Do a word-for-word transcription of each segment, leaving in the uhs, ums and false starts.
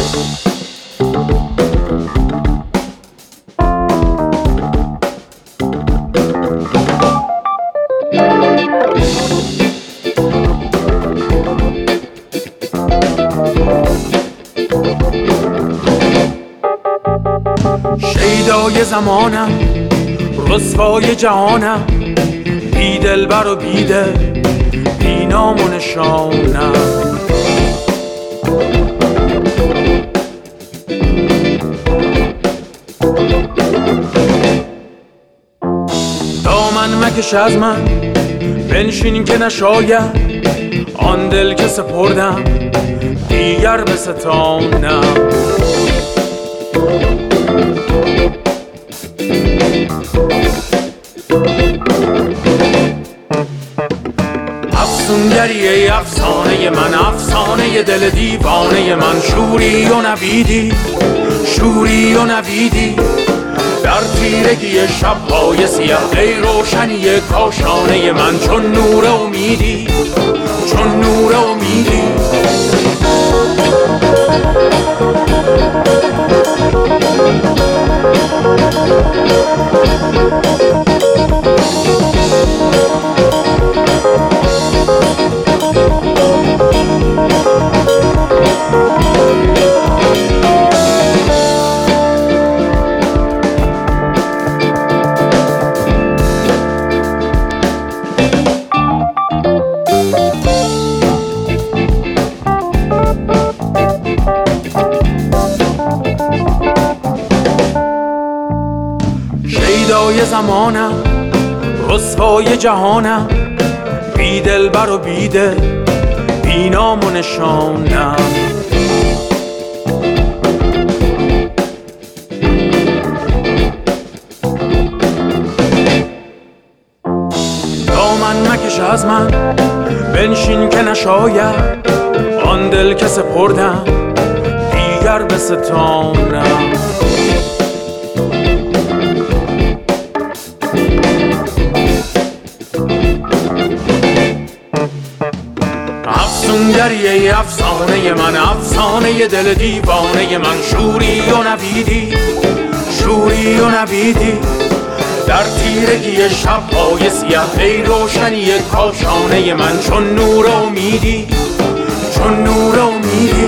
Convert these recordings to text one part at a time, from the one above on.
شیدای زمانم، رسوای جهانم، بی دلبر و بی دل، بی نام و نشانم. دامن مکش از من، بنشین که نشاید آن دل که سپردم دیگر بستانم. افسونگری ای افسانه من، افسانه دل دیوانه من، شوری و نویدی، شوری و نویدی در تیرگی شب‌های سیاه، ای روشنی کاشانه من، چون نور امیدی، چون نور امیدی. شیدای زمانم، رسوای جهانم، بی دلبر و بی دل، بی نام و نشانم. دامن مکش از من، بنشین که نشاید آن دل که سپردم دیگر بستانم. افسونگری ای افسانه من، افسانه دل دیوانه من، شوری و نویدی، شوری و نویدی در تیرگی شب‌های سیاه، ای روشنی کاشانه من، چون نور امیدی، چون نور امیدی.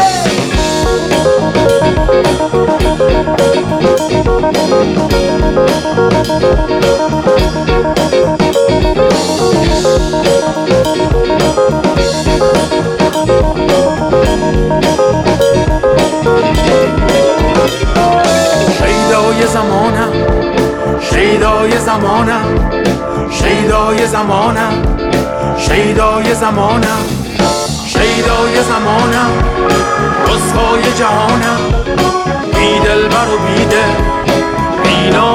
شیدای زمانم، شیدای زمانم، شیدای زمانم، شیدای زمانم، شیدای زمانم، رسوای جهانم، بی دلبر و بی دل، بی نام